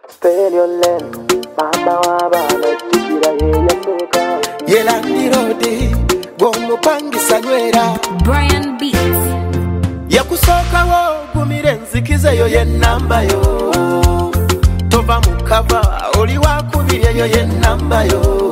Stereo Len, mama wabana tikira ye yasoka. Yela nirodi, gomu pangi sanywera. Brian Beats. Yakusoka wo, gumire nzikize yo ye namba yo. Tova mukava, oli wakubire yo ye namba yo.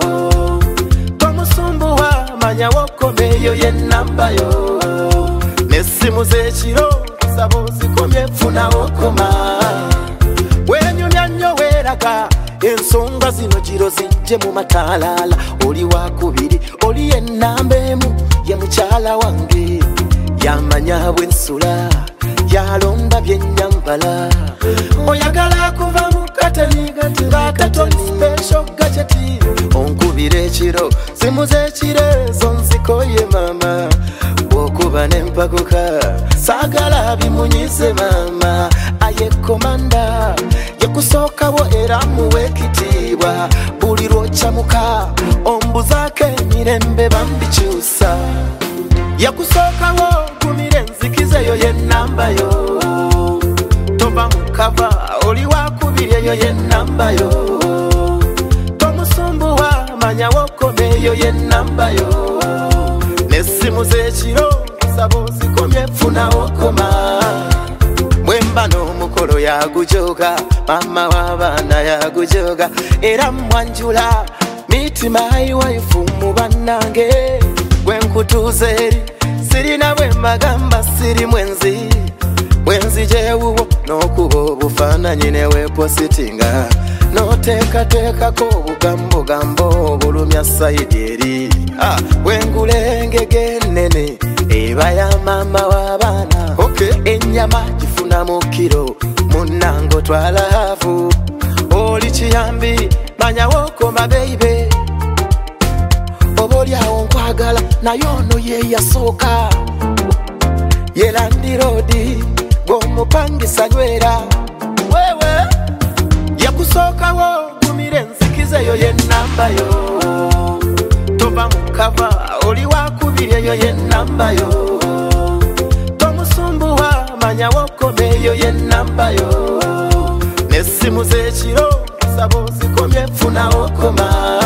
Tomusumbuwa, manya wokome yo ye namba yo. Nesimu zechiro, sabo zikomye funa wokoma. Wenyumya nnyo weeraga ensonga zino giro zijje mu matalala. Oli wakubiri, oli ye namba emu, ye mukyala wange. Yamanya bwensula, yalonda byennyambala. Oyagala kuva mu kateni ng'akatoni special gadgeti. Onkubira ekiro, simu z'ekiro ezo nzikoye mama. Bw'okuba n'empaguka, saagala bimunyize mama. Aye komanda, yakusookawo era muwe ekitiibwa. Buli lw'okyamuka, ombuzaako emirembe bambikyusa. Yakusookawo gumire nzikize yo ye namba yo. Tova mukava, oli wakubiri yo ye namba yo. Tomusumbuwa, manya wokome yo ye namba yo. Nesimu z'ekiro, sabo zikomye funa wokoma. Mwemba n'omukolo yagujoga, mama w'abaana yagujoga. Era mwanjula, meet my wife mu bannange. Gwenkutuuza eri, sirina bwe mbagamba siri mwenzi. Bwenzi gyewuwo, n'okuba obufaananyi ne weepositinga. N'oteekateekako obugambogambo obulumya sayidi eri. Bwengula engege ennene, eba ya maama w'abaana. Ennyama gifuna mu kiro, munnange otwala haafu. Oli kiyambi, manya wookoma beibe. Oba olyawo nkwagala, naye ono ye yasooka. Ye landiroodi, gw'omupangisa nywera. Wewe yakusookawo, gumire nzikize yo ye namba yo. Tova mukava, oli wakubiri yo ye namba yo. Tomusumbuwa, manya wokome yo ye namba yo. Nesimu z'ekiro, sabo zikomye funa wokoma.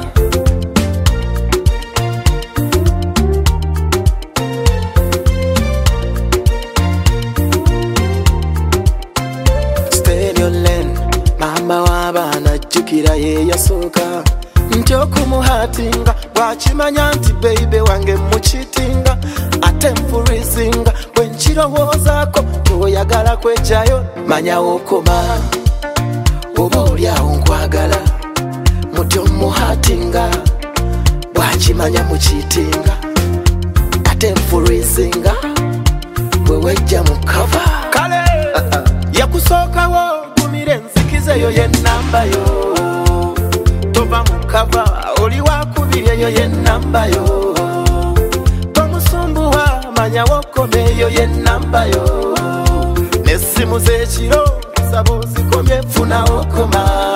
Mama w'abaana jjukira ye yasooka. Nti okumuhaatinga bw'akimanya nti beibe wange mukitinga. Ate nfurizinga bwe nkirowoozaako toyagala kwejjayo, manya wokoma. Oba olyawo nkwagala, muti omuhaatinga bw'akimanya mukitinga. Ate nfurizinga bwe wejja mu kava. Kale yakusookawo, yo ye namba yo. Tova mukava, oli wakubiri yo ye namba yo. Tomusumbuwa, manya wokome yo ye namba yo. Nesimu z'ekiro, sabo zikomye funa wokoma.